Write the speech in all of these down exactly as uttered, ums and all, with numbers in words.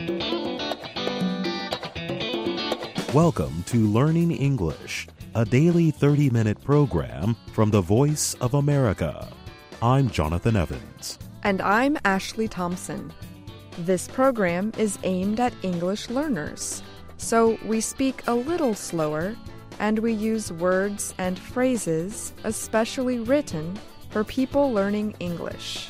Welcome to Learning English, a daily thirty-minute program from the Voice of America. I'm Jonathan Evans. And I'm Ashley Thompson. This program is aimed at English learners, so we speak a little slower and we use words and phrases especially written for people learning English.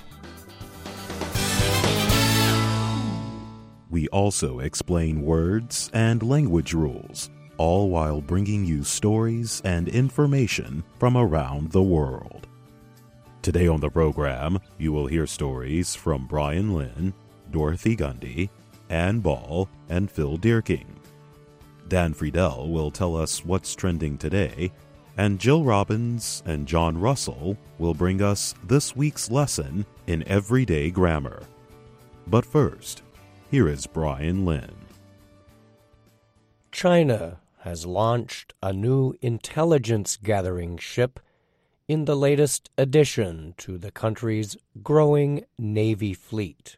We also explain words and language rules, all while bringing you stories and information from around the world. Today on the program, you will hear stories from Brian Lynn, Dorothy Gundy, Ann Ball, and Phil Dierking. Dan Friedel will tell us what's trending today, and Jill Robbins and John Russell will bring us this week's lesson in everyday grammar. But first, here is Brian Lynn. China has launched a new intelligence-gathering ship in the latest addition to the country's growing Navy fleet.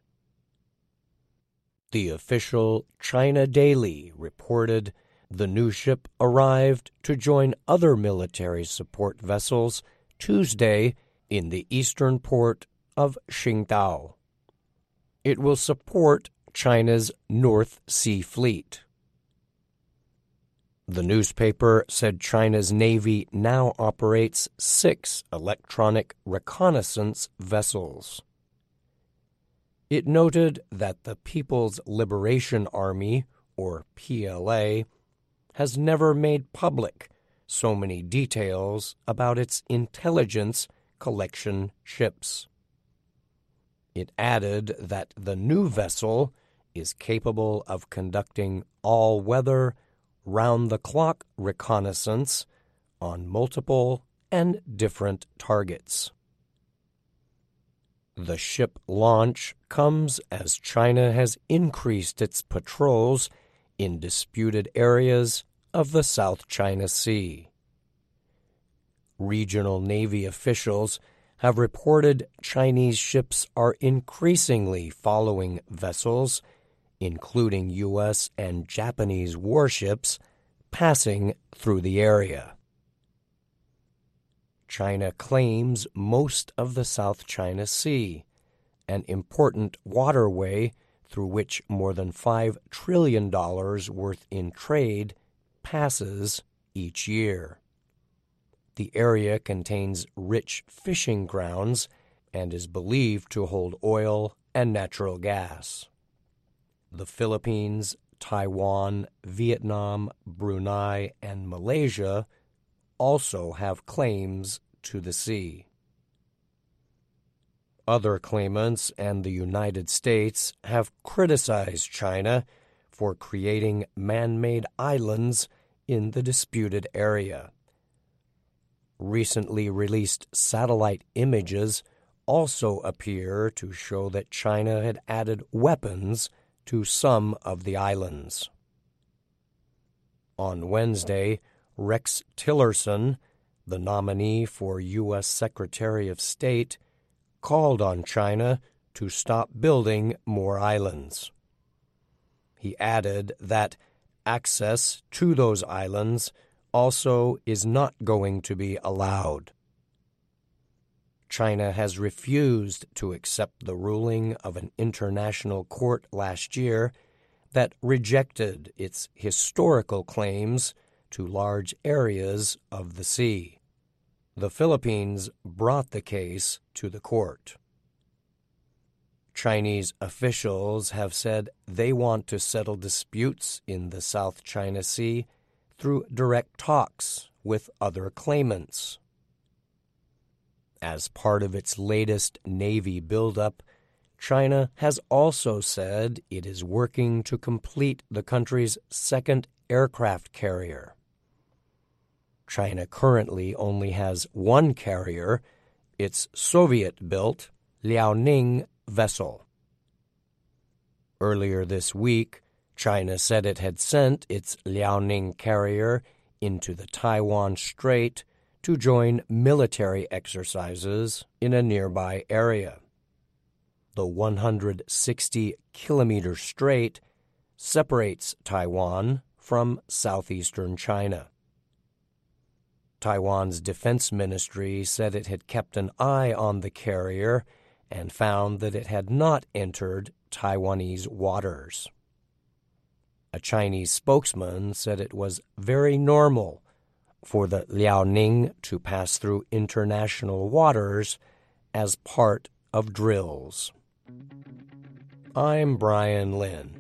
The official China Daily reported the new ship arrived to join other military support vessels Tuesday in the eastern port of Qingdao. It will support China's North Sea Fleet. The newspaper said China's Navy now operates six electronic reconnaissance vessels. It noted that the People's Liberation Army, or P L A, has never made public so many details about its intelligence collection ships. It added that the new vessel is capable of conducting all-weather, round-the-clock reconnaissance on multiple and different targets. The ship launch comes as China has increased its patrols in disputed areas of the South China Sea. Regional Navy officials have reported Chinese ships are increasingly following vessels, including U S and Japanese warships, passing through the area. China claims most of the South China Sea, an important waterway through which more than five trillion dollars worth in trade passes each year. The area contains rich fishing grounds and is believed to hold oil and natural gas. The Philippines, Taiwan, Vietnam, Brunei, and Malaysia also have claims to the sea. Other claimants and the United States have criticized China for creating man-made islands in the disputed area. Recently released satellite images also appear to show that China had added weapons to some of the islands. On Wednesday, Rex Tillerson, the nominee for U S Secretary of State, called on China to stop building more islands. He added that access to those islands also is not going to be allowed. China has refused to accept the ruling of an international court last year that rejected its historical claims to large areas of the sea. The Philippines brought the case to the court. Chinese officials have said they want to settle disputes in the South China Sea through direct talks with other claimants. As part of its latest Navy buildup, China has also said it is working to complete the country's second aircraft carrier. China currently only has one carrier, its Soviet-built Liaoning vessel. Earlier this week, China said it had sent its Liaoning carrier into the Taiwan Strait to join military exercises in a nearby area. The one hundred sixty kilometer strait separates Taiwan from southeastern China. Taiwan's defense ministry said it had kept an eye on the carrier and found that it had not entered Taiwanese waters. A Chinese spokesman said it was very normal for the Liaoning to pass through international waters as part of drills. I'm Brian Lynn.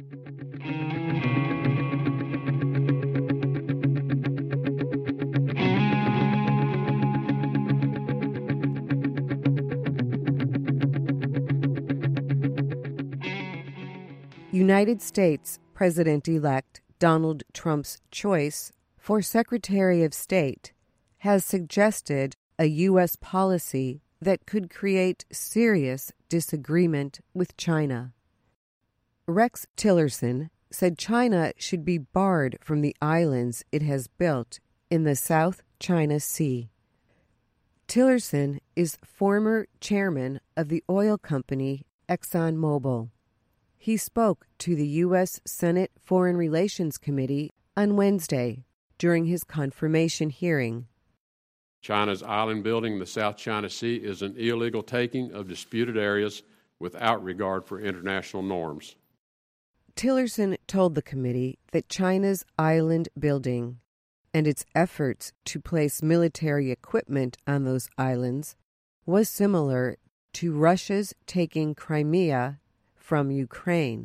United States President-elect Donald Trump's choice for Secretary of State has suggested a U S policy that could create serious disagreement with China. Rex Tillerson said China should be barred from the islands it has built in the South China Sea. Tillerson is former chairman of the oil company ExxonMobil. He spoke to the U S Senate Foreign Relations Committee on Wednesday during his confirmation hearing. China's island building in the South China Sea is an illegal taking of disputed areas without regard for international norms. Tillerson told the committee that China's island building and its efforts to place military equipment on those islands was similar to Russia's taking Crimea from Ukraine.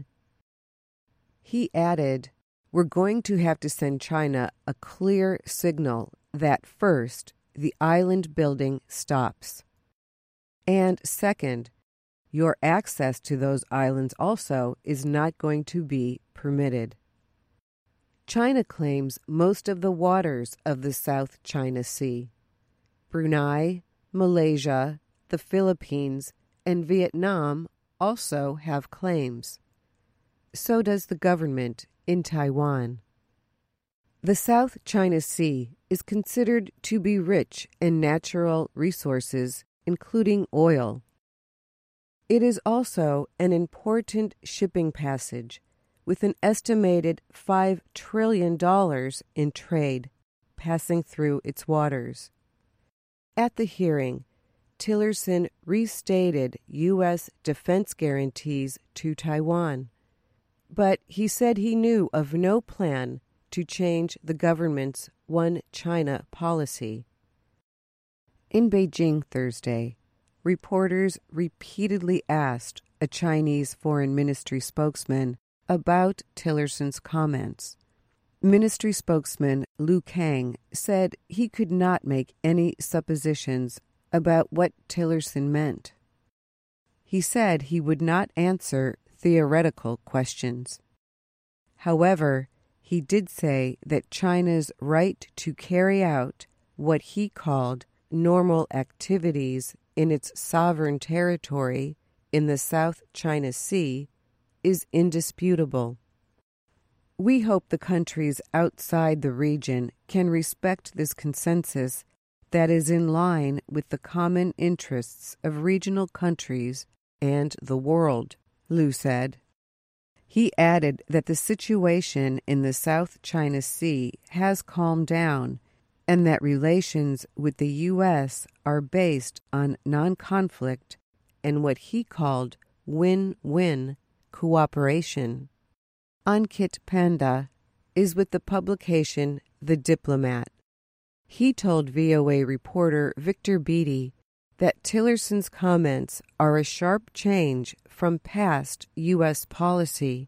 He added, "We're going to have to send China a clear signal that first, the island building stops. And second, your access to those islands also is not going to be permitted." China claims most of the waters of the South China Sea. Brunei, Malaysia, the Philippines, and Vietnam also have claims. So does the government in Taiwan. The South China Sea is considered to be rich in natural resources, including oil. It is also an important shipping passage with an estimated five trillion dollars in trade passing through its waters. At the hearing, Tillerson restated U S defense guarantees to Taiwan, but he said he knew of no plan to change the government's One China policy. In Beijing Thursday, reporters repeatedly asked a Chinese Foreign Ministry spokesman about Tillerson's comments. Ministry spokesman Lu Kang said he could not make any suppositions about what Tillerson meant. He said he would not answer theoretical questions. However, he did say that China's right to carry out what he called normal activities in its sovereign territory in the South China Sea is indisputable. We hope the countries outside the region can respect this consensus that is in line with the common interests of regional countries and the world, Lu said. He added that the situation in the South China Sea has calmed down and that relations with the U S are based on non-conflict and what he called win-win cooperation. Ankit Panda is with the publication The Diplomat. He told V O A reporter Victor Beattie that Tillerson's comments are a sharp change from past U S policy.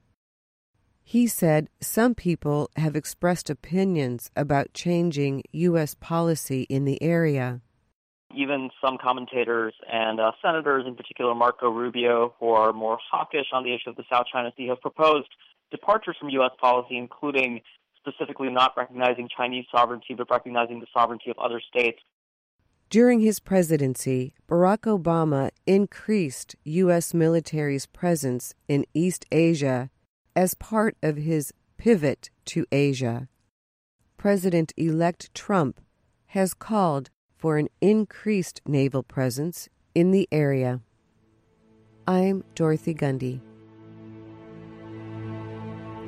He said some people have expressed opinions about changing U S policy in the area. Even some commentators and uh, senators, in particular Marco Rubio, who are more hawkish on the issue of the South China Sea, have proposed departures from U S policy, including specifically not recognizing Chinese sovereignty, but recognizing the sovereignty of other states. During his presidency, Barack Obama increased U S military's presence in East Asia as part of his pivot to Asia. President-elect Trump has called for an increased naval presence in the area. I'm Dorothy Gundy.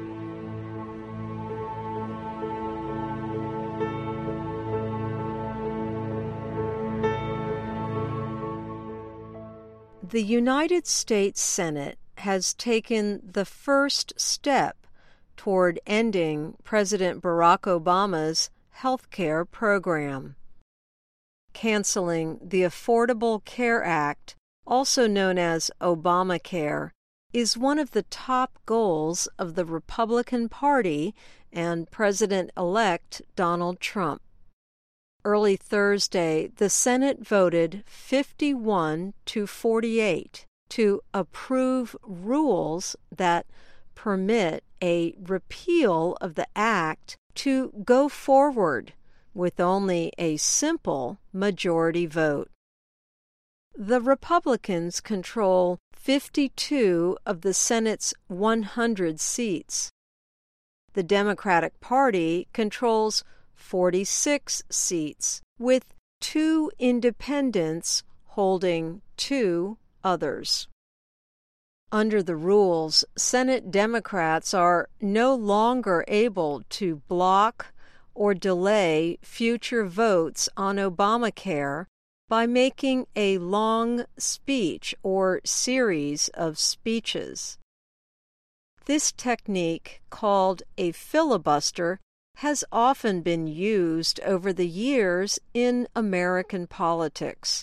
The United States Senate has taken the first step toward ending President Barack Obama's health care program. Canceling the Affordable Care Act, also known as Obamacare, is one of the top goals of the Republican Party and President-elect Donald Trump. Early Thursday, the Senate voted fifty-one to forty-eight to approve rules that permit a repeal of the act to go forward with only a simple majority vote. The Republicans control fifty-two of the Senate's one hundred seats. The Democratic Party controls forty-six seats, with two independents holding two others. Under the rules, Senate Democrats are no longer able to block or delay future votes on Obamacare by making a long speech or series of speeches. This technique, called a filibuster, has often been used over the years in American politics.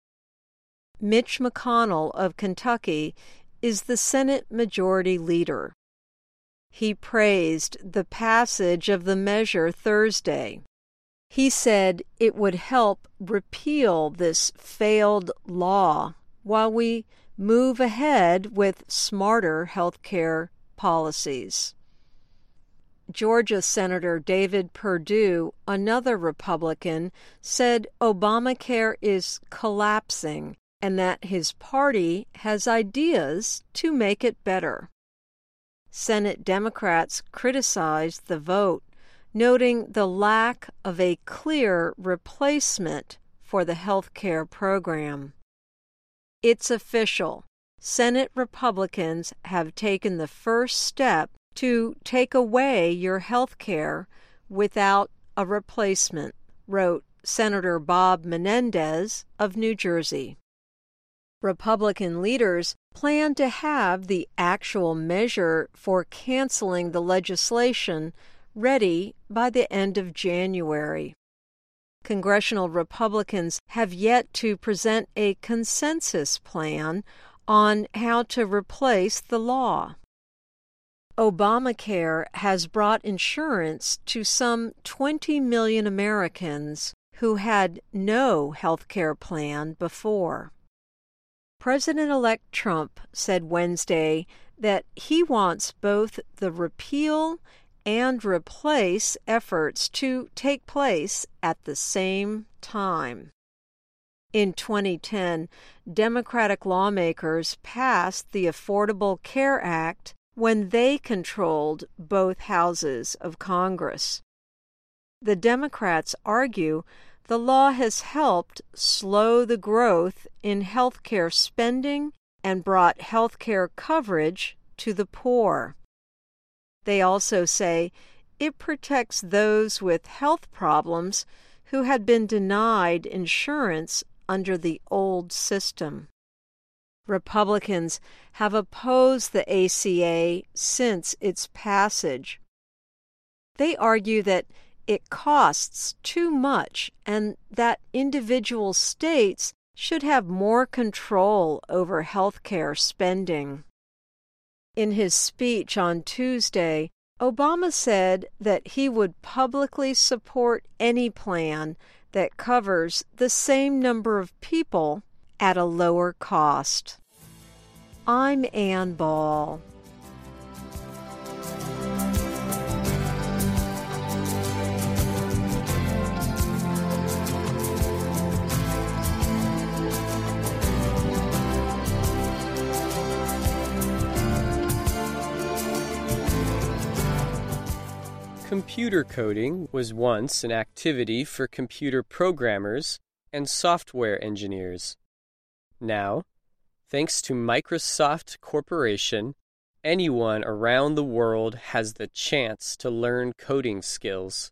Mitch McConnell of Kentucky is the Senate Majority Leader. He praised the passage of the measure Thursday. He said it would help repeal this failed law while we move ahead with smarter health care policies. Georgia Senator David Perdue, another Republican, said Obamacare is collapsing and that his party has ideas to make it better. Senate Democrats criticized the vote, noting the lack of a clear replacement for the health care program. It's official. Senate Republicans have taken the first step to take away your health care without a replacement, wrote Senator Bob Menendez of New Jersey. Republican leaders plan to have the actual measure for canceling the legislation ready by the end of January. Congressional Republicans have yet to present a consensus plan on how to replace the law. Obamacare has brought insurance to some twenty million Americans who had no health care plan before. President-elect Trump said Wednesday that he wants both the repeal and replace efforts to take place at the same time. In twenty ten, Democratic lawmakers passed the Affordable Care Act when they controlled both houses of Congress. The Democrats argue the law has helped slow the growth in health care spending and brought health care coverage to the poor. They also say it protects those with health problems who had been denied insurance under the old system. Republicans have opposed the A C A since its passage. They argue that it costs too much and that individual states should have more control over health care spending. In his speech on Tuesday, Obama said that he would publicly support any plan that covers the same number of people at a lower cost. I'm Ann Ball. Computer coding was once an activity for computer programmers and software engineers. Now, thanks to Microsoft Corporation, anyone around the world has the chance to learn coding skills.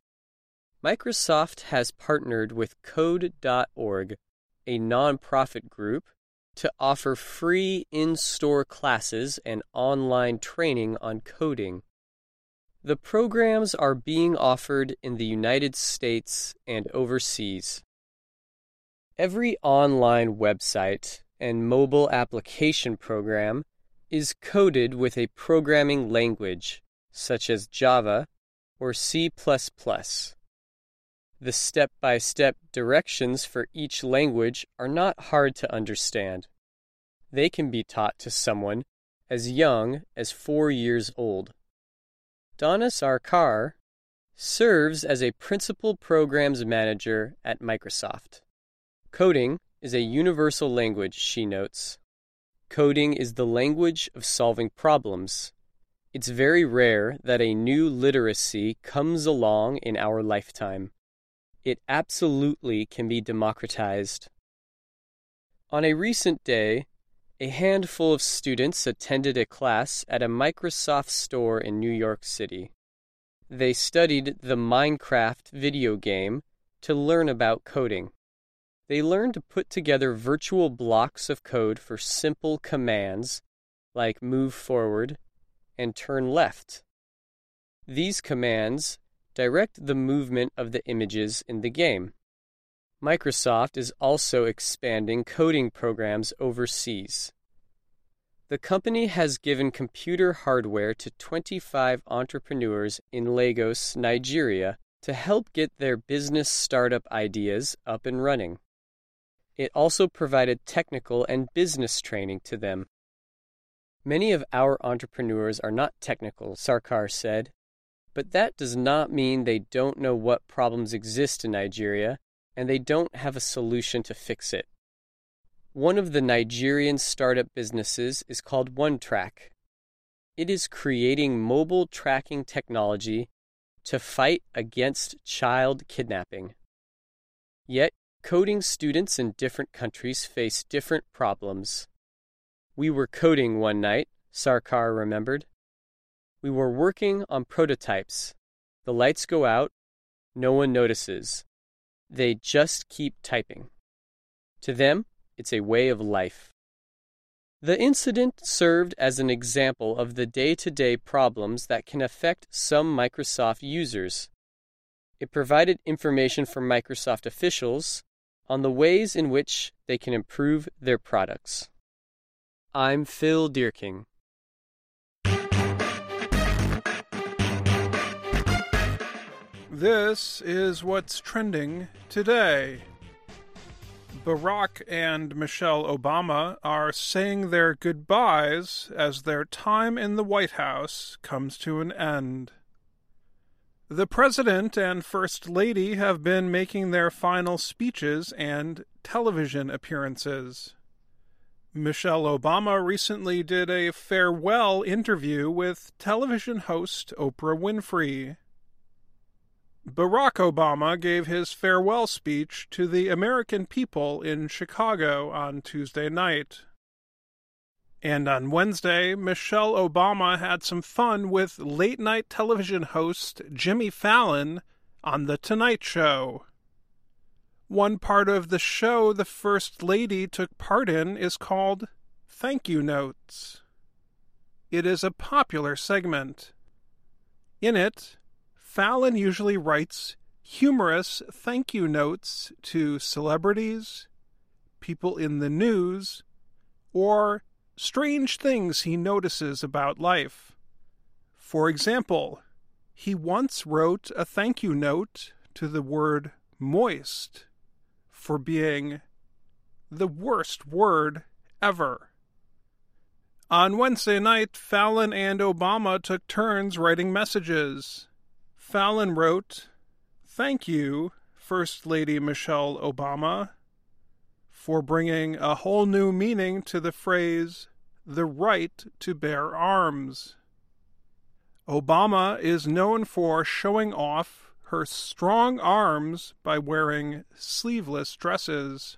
Microsoft has partnered with Code dot org, a nonprofit group to offer free in-store classes and online training on coding. The programs are being offered in the United States and overseas. Every online website and mobile application program is coded with a programming language, such as Java or C plus plus. The step-by-step directions for each language are not hard to understand. They can be taught to someone as young as four years old. Donna Sarkar serves as a principal programs manager at Microsoft. Coding is a universal language, she notes. Coding is the language of solving problems. It's very rare that a new literacy comes along in our lifetime. It absolutely can be democratized. On a recent day, a handful of students attended a class at a Microsoft store in New York City. They studied the Minecraft video game to learn about coding. They learned to put together virtual blocks of code for simple commands like move forward and turn left. These commands direct the movement of the images in the game. Microsoft is also expanding coding programs overseas. The company has given computer hardware to twenty-five entrepreneurs in Lagos, Nigeria, to help get their business startup ideas up and running. It also provided technical and business training to them. Many of our entrepreneurs are not technical, Sarkar said, but that does not mean they don't know what problems exist in Nigeria and they don't have a solution to fix it. One of the Nigerian startup businesses is called OneTrack. It is creating mobile tracking technology to fight against child kidnapping. Yet, coding students in different countries face different problems. We were coding one night, Sarkar remembered. We were working on prototypes. The lights go out. No one notices. They just keep typing. To them, it's a way of life. The incident served as an example of the day-to-day problems that can affect some Microsoft users. It provided information for Microsoft officials on the ways in which they can improve their products. I'm Phil Dierking. This is what's trending today. Barack and Michelle Obama are saying their goodbyes as their time in the White House comes to an end. The President and First Lady have been making their final speeches and television appearances. Michelle Obama recently did a farewell interview with television host Oprah Winfrey. Barack Obama gave his farewell speech to the American people in Chicago on Tuesday night. And on Wednesday, Michelle Obama had some fun with late-night television host Jimmy Fallon on The Tonight Show. One part of the show the First Lady took part in is called Thank You Notes. It is a popular segment. In it, Fallon usually writes humorous thank you notes to celebrities, people in the news, or strange things he notices about life. For example, he once wrote a thank you note to the word moist for being the worst word ever. On Wednesday night, Fallon and Obama took turns writing messages. Fallon wrote, "Thank you, First Lady Michelle Obama, for bringing a whole new meaning to the phrase, the right to bear arms. Obama is known for showing off her strong arms by wearing sleeveless dresses."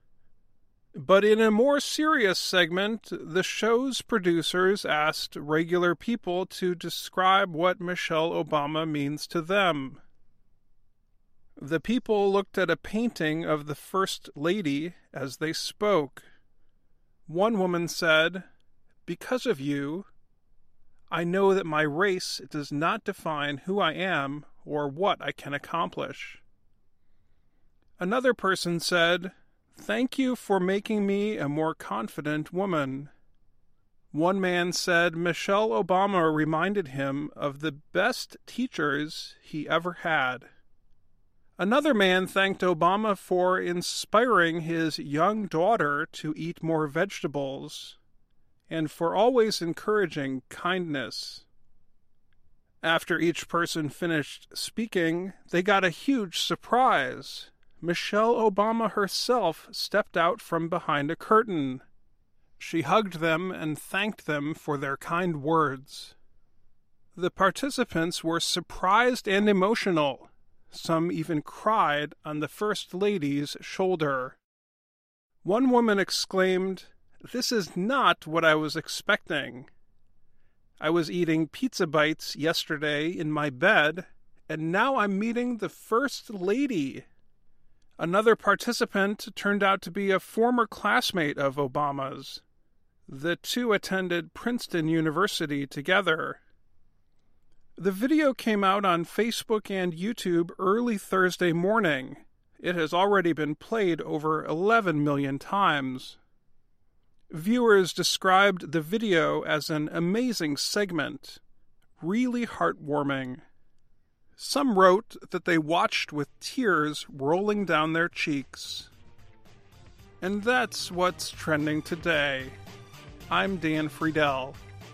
But in a more serious segment, the show's producers asked regular people to describe what Michelle Obama means to them. The people looked at a painting of the First Lady as they spoke. One woman said, "Because of you, I know that my race does not define who I am or what I can accomplish." Another person said, "Thank you for making me a more confident woman." One man said Michelle Obama reminded him of the best teachers he ever had. Another man thanked Obama for inspiring his young daughter to eat more vegetables and for always encouraging kindness. After each person finished speaking, they got a huge surprise. Michelle Obama herself stepped out from behind a curtain. She hugged them and thanked them for their kind words. The participants were surprised and emotional. Some even cried on the First Lady's shoulder. One woman exclaimed, "This is not what I was expecting. I was eating pizza bites yesterday in my bed, and now I'm meeting the First Lady." Another participant turned out to be a former classmate of Obama's. The two attended Princeton University together. The video came out on Facebook and YouTube early Thursday morning. It has already been played over eleven million times. Viewers described the video as an amazing segment, really heartwarming. Some wrote that they watched with tears rolling down their cheeks. And that's what's trending today. I'm Dan Friedel.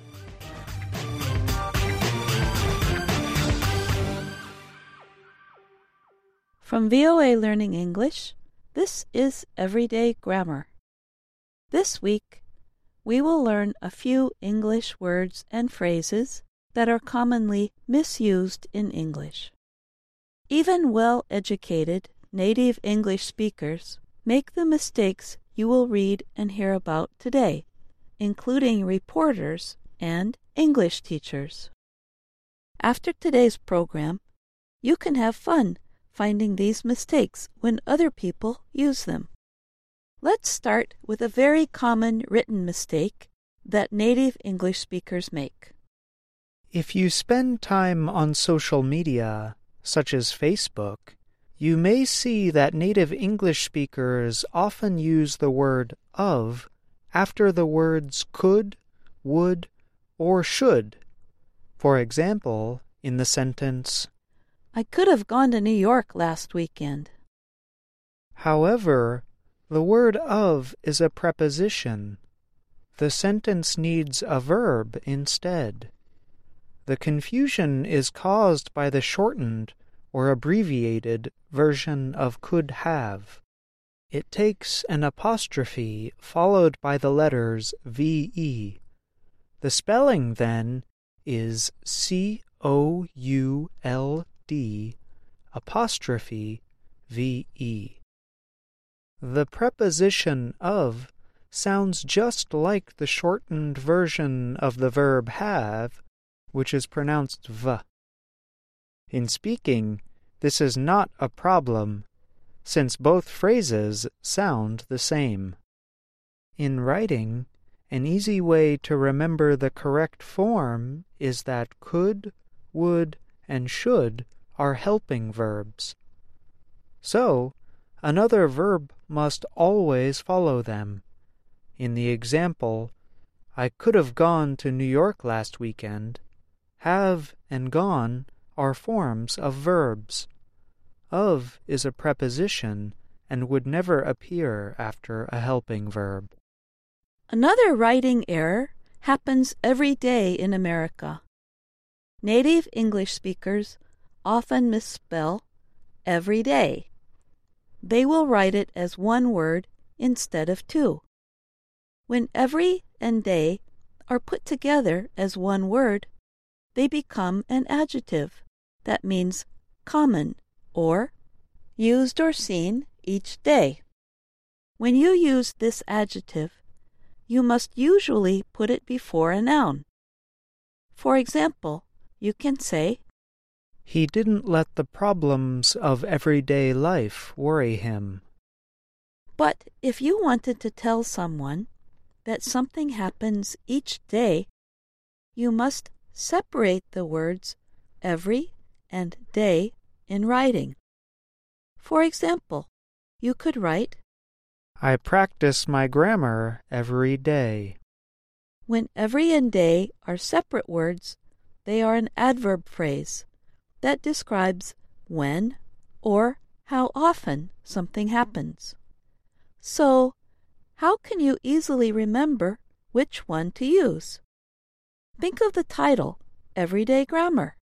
From V O A Learning English, this is Everyday Grammar. This week, we will learn a few English words and phrases that are commonly misused in English. Even well-educated native English speakers make the mistakes you will read and hear about today, including reporters and English teachers. After today's program, you can have fun finding these mistakes when other people use them. Let's start with a very common written mistake that native English speakers make. If you spend time on social media, such as Facebook, you may see that native English speakers often use the word of after the words could, would, or should. For example, in the sentence, I could have gone to New York last weekend. However, the word of is a preposition. The sentence needs a verb instead. The confusion is caused by the shortened or abbreviated version of could have. It takes an apostrophe followed by the letters V E. The spelling, then, is C O U L D apostrophe V E. The preposition of sounds just like the shortened version of the verb have, which is pronounced v. In speaking, this is not a problem, since both phrases sound the same. In writing, an easy way to remember the correct form is that could, would, and should are helping verbs. So, another verb must always follow them. In the example, I could have gone to New York last weekend, have and gone are forms of verbs. Of is a preposition and would never appear after a helping verb. Another writing error happens every day in America. Native English speakers often misspell every day. They will write it as one word instead of two. When every and day are put together as one word, they become an adjective that means common or used or seen each day. When you use this adjective, you must usually put it before a noun. For example, you can say, He didn't let the problems of everyday life worry him. But if you wanted to tell someone, that something happens each day, you must separate the words every and day in writing. For example, you could write, I practice my grammar every day. When every and day are separate words, they are an adverb phrase that describes when or how often something happens. So, how can you easily remember which one to use? Think of the title, Everyday Grammar.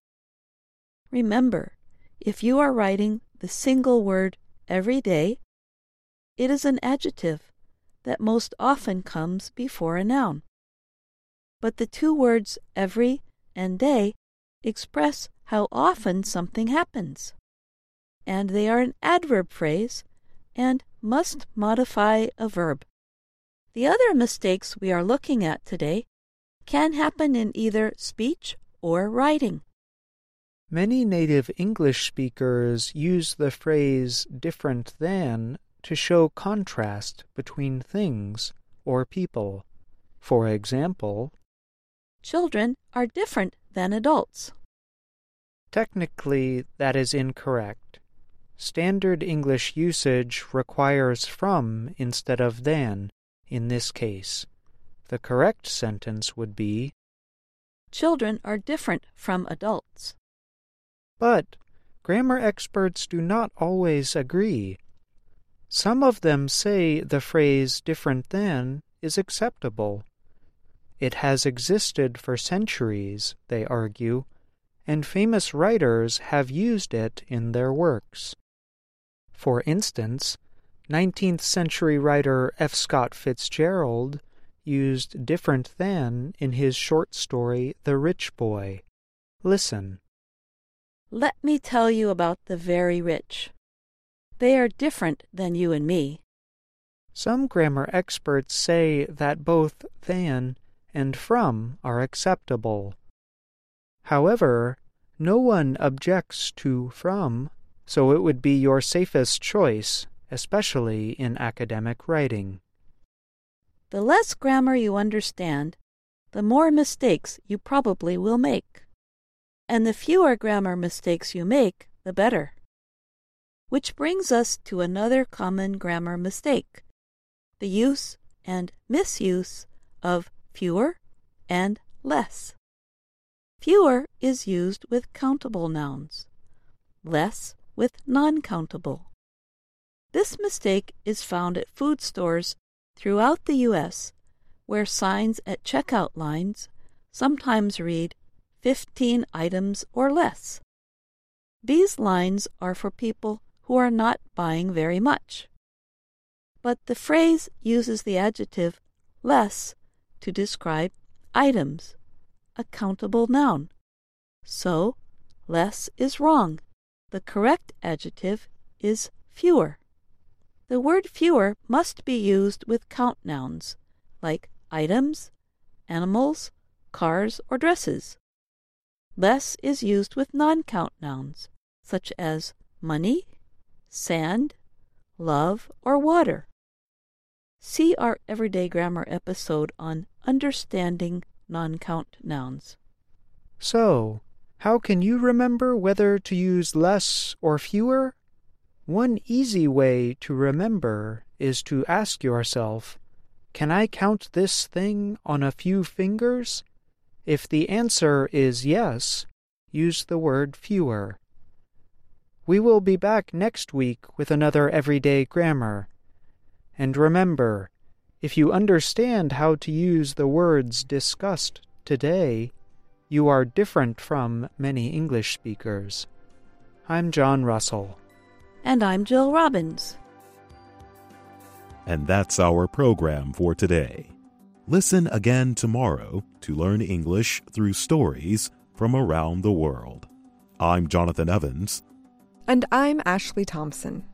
Remember, if you are writing the single word every day, it is an adjective that most often comes before a noun. But the two words every and day express how often something happens, and they are an adverb phrase and must modify a verb. The other mistakes we are looking at today can happen in either speech or writing. Many native English speakers use the phrase different than to show contrast between things or people. For example, children are different than adults. Technically, that is incorrect. Standard English usage requires from instead of than in this case. The correct sentence would be, children are different from adults. But grammar experts do not always agree. Some of them say the phrase different than is acceptable. It has existed for centuries, they argue, and famous writers have used it in their works. For instance, nineteenth century writer F. Scott Fitzgerald used different than in his short story The Rich Boy. Listen. Let me tell you about the very rich. They are different than you and me. Some grammar experts say that both than and from are acceptable. However, no one objects to from, so it would be your safest choice, especially in academic writing. The less grammar you understand, the more mistakes you probably will make. And the fewer grammar mistakes you make, the better. Which brings us to another common grammar mistake, the use and misuse of fewer and less. Fewer is used with countable nouns, less with non-countable. This mistake is found at food stores throughout the U S, where signs at checkout lines sometimes read fifteen items or less. These lines are for people who are not buying very much. But the phrase uses the adjective less to describe items, a countable noun. So, less is wrong. The correct adjective is fewer. The word fewer must be used with count nouns, like items, animals, cars, or dresses. Less is used with non-count nouns, such as money, sand, love, or water. See our Everyday Grammar episode on understanding non-count nouns. So, how can you remember whether to use less or fewer? One easy way to remember is to ask yourself, can I count this thing on a few fingers? If the answer is yes, use the word fewer. We will be back next week with another Everyday Grammar. And remember, if you understand how to use the words discussed today, you are different from many English speakers. I'm John Russell. And I'm Jill Robbins. And that's our program for today. Listen again tomorrow to learn English through stories from around the world. I'm Jonathan Evans. And I'm Ashley Thompson.